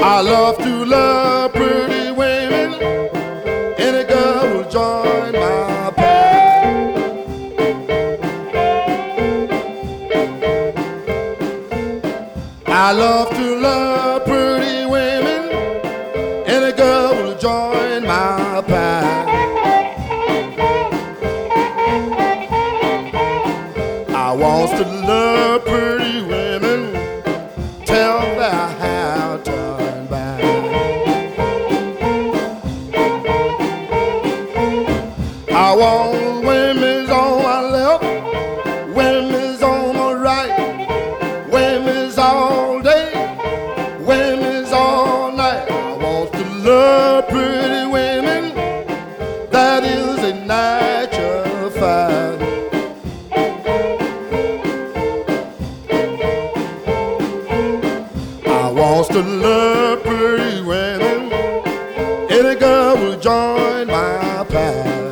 I love to love pretty women. Any girl will join my path. I love to love pretty women. Any girl will join my path. I want to love pretty women till their hair turn back. I want women's on my left, women's on my right, women's all day, women's all night. I want to love pretty women, that is a natural fact. I want to love pretty women, any girl will join my path.